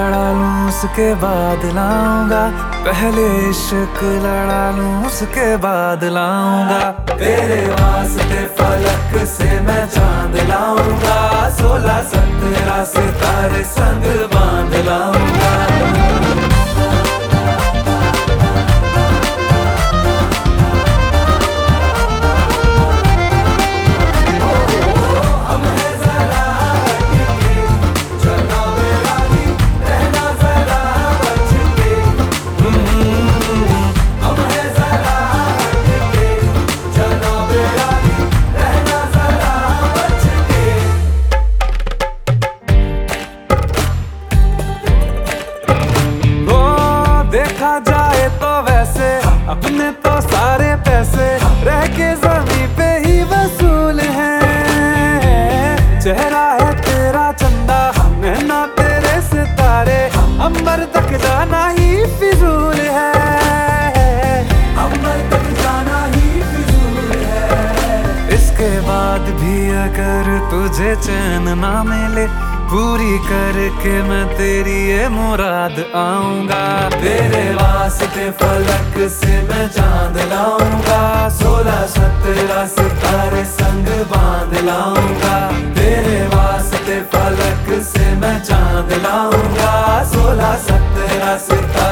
लड़ा लूं उसके बाद लाऊंगा, पहले इश्क लड़ा लूं उसके बाद लाऊंगा। तेरे वास्ते फलक से मैं चांद लाऊंगा, 16-17 सितारे संग बांध लाऊंगा। देखा जाए तो वैसे अपने तो सारे पैसे रह के जमीन पे ही वसूल हैं। चेहरा है तेरा चंदा, नैना तेरे सितारे, अंबर तक जाना ही फिजूल है, अंबर तक जाना ही फिजूल है। इसके बाद भी अगर तुझे चैन ना मिले, पूरी करके मैं तेरी ये मुराद आऊंगा। तेरे वास्ते फलक से मैं चांद लाऊंगा, 16-17 सितारे संग बांध लाऊंगा। तेरे वास्ते फलक से मैं चांद लाऊंगा, 16-17 सितारे